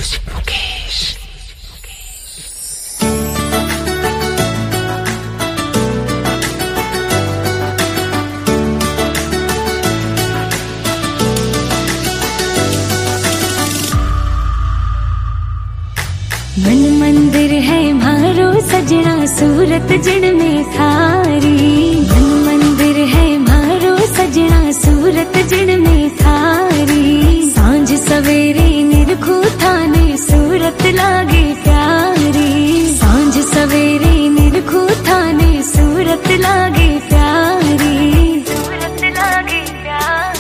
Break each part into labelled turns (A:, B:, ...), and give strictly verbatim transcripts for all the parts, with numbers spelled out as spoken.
A: मन मंदिर है मारो सजना सूरत जिण में थारी। मन मंदिर है मारो सजना सूरत जिण में थारी। सांझ सवेरे निरखू थाने सूरत लागे प्यारी। सांझ सवेरे निरखू थाने सूरत लागे प्यारी। सूरत लागे प्यारी।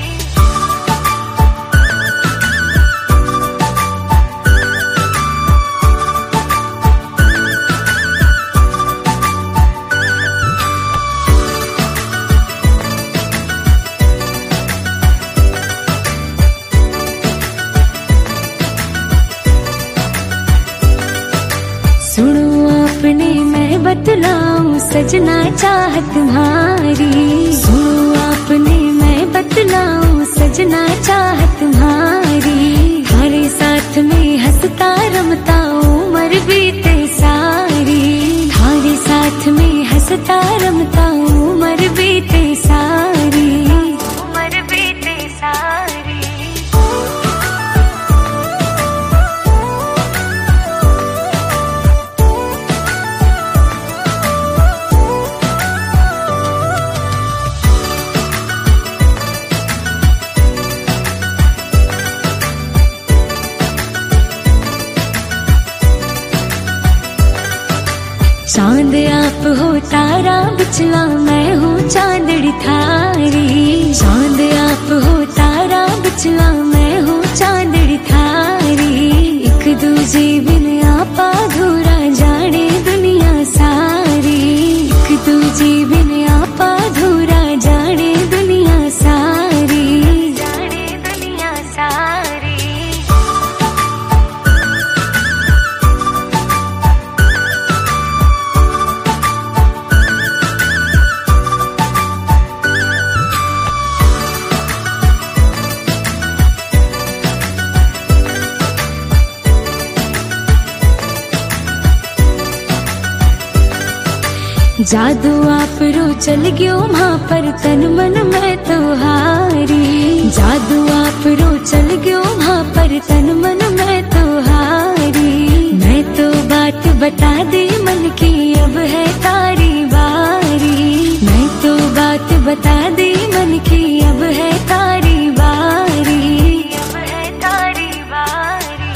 A: सुनो आपने मैं बतलाऊं सजना चाहत तुम्हारी। सुनो आपने मैं बतलाऊं सजना चाहत तुम्हारी। हमारे साथ में हंसता रमता उम्र बीते सारी। हमारे साथ में हंसता रमता उम्र बीते सारी। उम्र बीते सारी। चांद आप हो तारा बिचला मैं हूँ चांदड़ी थारी। चांद आप हो तारा बिचला मैं हूँ चांदड़ी थारी। एक दूजे बिन आपा अधूरा जाने दुनिया सारी। एक दूजे बिन आपा अधूरा जाने दुनिया सारी। जाने दुनिया सारी। जादू आप रो चल गयो वहाँ पर तन मन में तो हारी। जादू आप रो चल गयो वहाँ पर तन मन में तो हारी। मैं तो बात बता दे मन की अब है तारी बारी। मैं तो बात बता दे मन की अब है तारी बारी। अब है तारी बारी।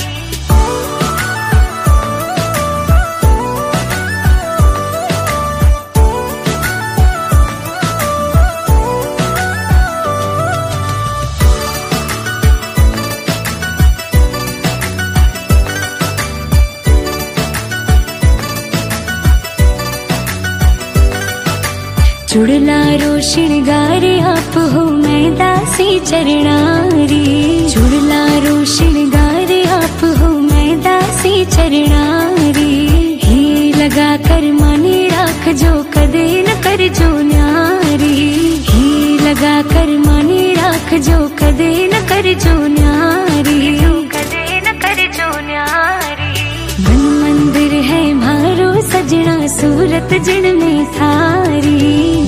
A: चुड़ला रो श्रृंगार आप हो मैं दासी चरणारी। चुड़ला रो श्रृंगार आप हो मैं दासी चरणारी। ही लगा कर माने राख जो कदे न कर जो न्यारी। ही लगा कर माने राख जो कदे न कर जो न्यारी। कदे न कर जो न्यारी। मन मंदिर है मारो सजना सूरत जिण में थारी।